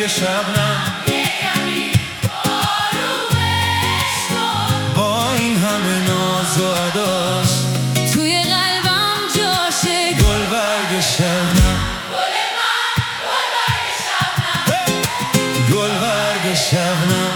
شبنم با این همه ناز و اداش توی قلبم جاشه گلبرگ شبنم گلبرگ شبنم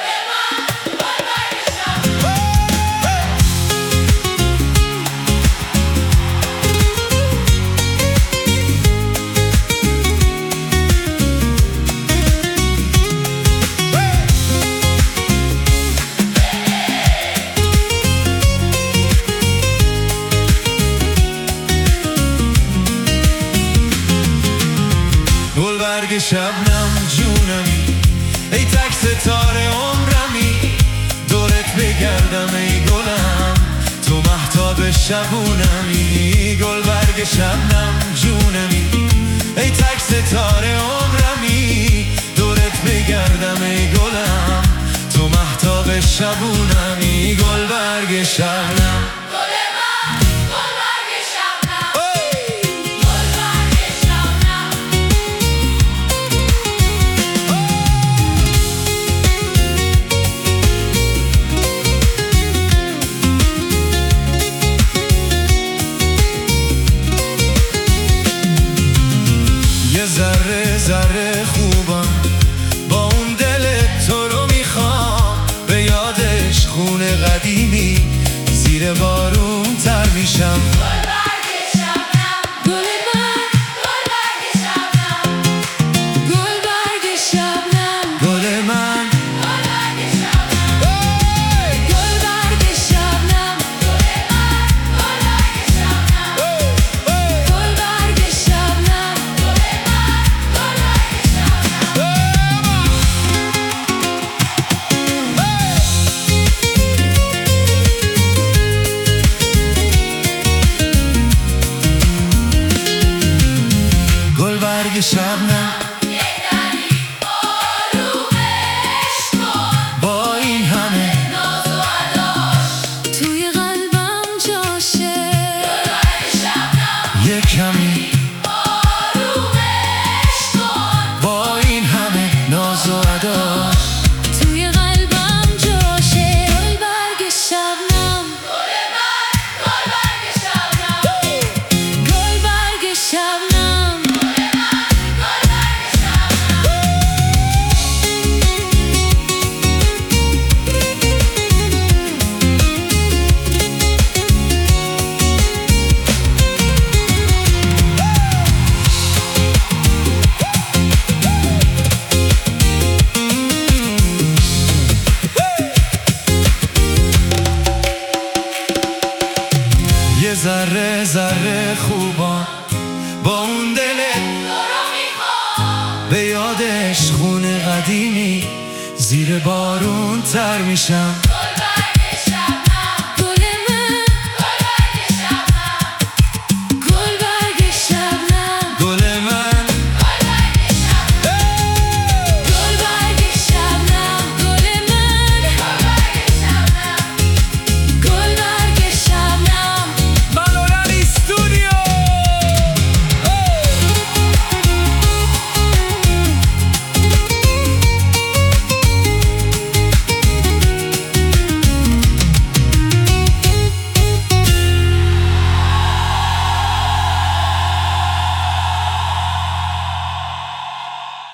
گلبرگ شبنم جونمی ای تک ستاره عمرمی دورت بگردم ای گلم تو مهتاب شبونمی گلبرگ شبنم جونمی ای تک ستاره عمرمی دورت بگردم ای گلم تو مهتاب شبونمی گلبرگ شبنم ذره ذره خوبم با اون دل تو رو میخوام به یادش خونه قدیمی زیر بارون تر میشم گلبرگ شبنم با این همه ناز و اداش توی قلبم جاشه یک کمی آرومش کن با این همه ناز و اداش توی قلبم جاشه گلبرگ شبنم گلبرگ شبنم یه ذره ذره خوبم با اون دل به یادش خونه قدیمی زیر بارون تر میشم